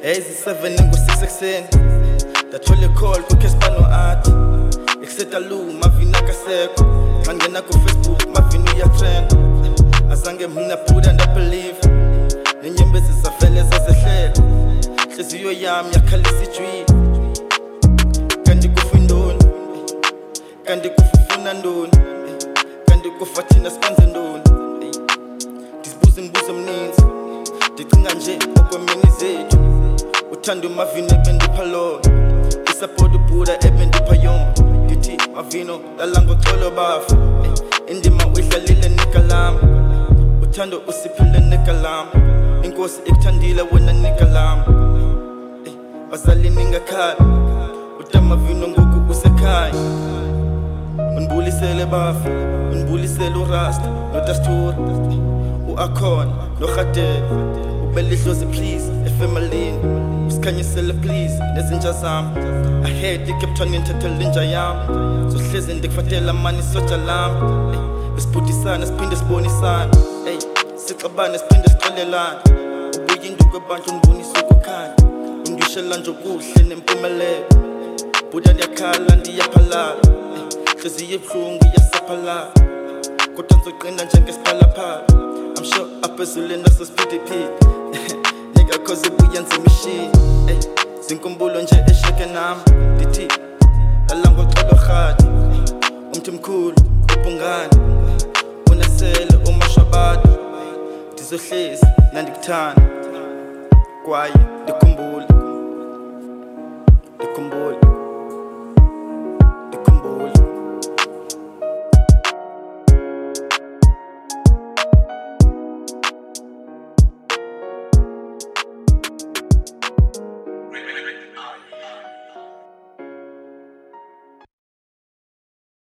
Ezi-7 ngo-6 ekuseni ndathola i-call kuKesbano athi ekuseta lu Mavin akasekho ngangena ku-Facebook Mavin uyatrend azange mina bhuda ndabelieve nenyembezi zavele zazehlela nhliziyo yami yakhalisa ijwini kanti kufindoni kanti kufuna ndoni kanti kufathina sibanze ndoni ndisibuza imibuzo emininzi ndicinga nje okwemini zethu uthanda uMavin ebendipha lona isupport ubhuda ebendipha yona ndithi Mavino lala ngoxolo bafa indima uyidlalile nikalama uthando usiphile nikalama inkosi ikuthandile wena nikalama bazali ningakhala uMavino ngoku usekhaya undibulisele bafa undibulisele uRasta noDastura uAkhona noRadebe ubelihlozi please efamilini usikhanyisele please nezinja zami ahead iCapetown ngithathele inja yami sohlezi ndikufatela mani soja lami besibhudisana siphinde sibonisana sixabane siphinde sixolelana ubuye induku abantu ndibonisa ukukhanya undishela nje okuhle nempumelelo bhuda ndiyakhala ndiyaphalala hliziyo ebuhlungu iyasaphalala kodwa ndizoqina njengesiphalaphala I'm sure aphezuleni nasesiphithiphithi nigga cause ibuyenza imishini zinkumbulo nje esheke nami ndithi lala ngoxolo rhadi umthi mkhulu ubhungane unesele umashwabadi ndizohlezi nandikuthanda kwaye ndikhumbula